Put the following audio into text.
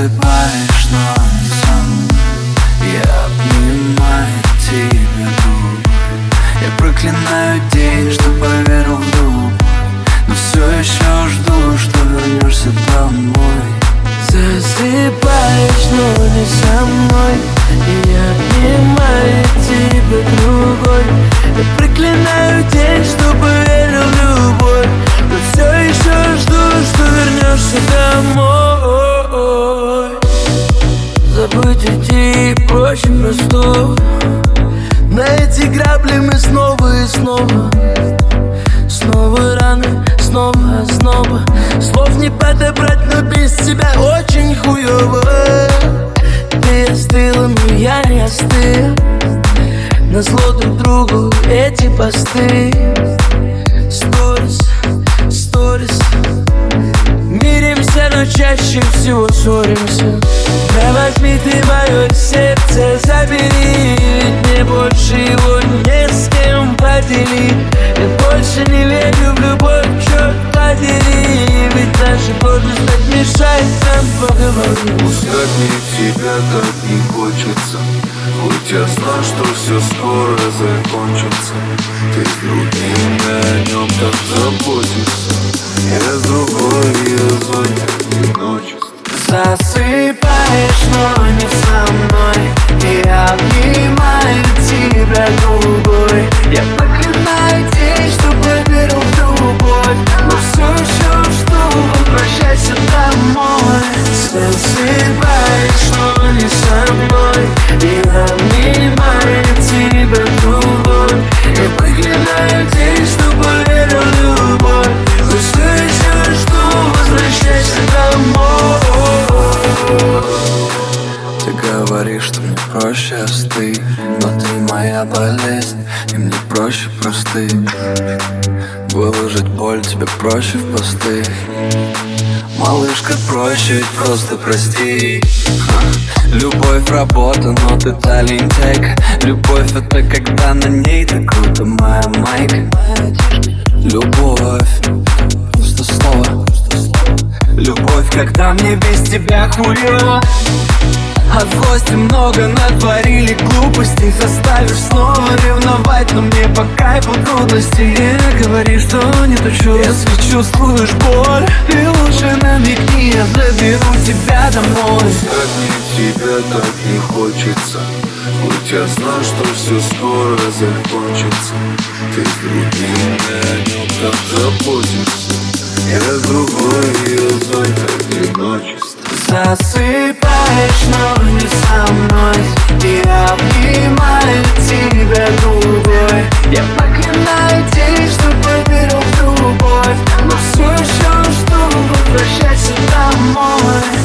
Засыпаешь, но не со мной. Я обнимаю тебя губы. Я проклинаю день, что поверил в любовь, но все еще жду, что вернешься домой. Засыпаешь, но не со мной. И я обнимаю тебя другой. Я проклинаю день, что поверил в любовь, но все еще жду, что вернешься домой. Забыть идти проще простого. На эти грабли мы снова и снова. Снова раны, снова снова. Слов не подобрать, но без тебя очень хуёво. Ты остыла, но я не остыл. Назло друг другу эти посты. Сторис, сторис. Миримся, но чаще всего ссоримся. Да возьми ты мое сердце, забери, ведь мне больше его не с кем поделить. Я больше не верю в любовь, черт подери, ведь наша гордость так мешает нам поговорить. Узнать тебя так не хочется, хоть я знал, что все скоро закончится. Ты с другим, я о нем так заботишься. Я с другой, я злой, как одиночество. Засыпаешь, но не со мной. И я обнимаю тебя другой. Я проклинаю день, что поверил в любовь, но все еще жду, возвращайся домой. Засыпаешь, но не со мной. И я обнимаю тебя другой. Я проклинаю день, что поверил в любовь, но все еще жду, возвращайся домой. Ты говоришь, что мне проще остыть, но ты моя болезнь, и мне проще простыть. Выложить боль тебе проще в посты. Малышка, проще ведь просто прости. Любовь работа, но ты та лентяйка. Любовь это когда на ней так круто, моя майка. Любовь просто слово. Любовь, когда мне без тебя хуёво. От злости много натворили глупостей. Заставишь снова ревновать, но мне по кайфу трудности. Не говори, что не тучу, если чувствуешь боль. Ты лучше намекни, я заберу тебя домой. Как мне тебя так не хочется, хоть я знал, что все скоро закончится. Ты с другим, я о нем так заботишься. Я с другой, я злой, как одиночество. Засыпаешь, но не со мной. И я обнимаю тебя другой. Я проклинаю день, что поверил в любовь, но все еще жду, возвращайся домой.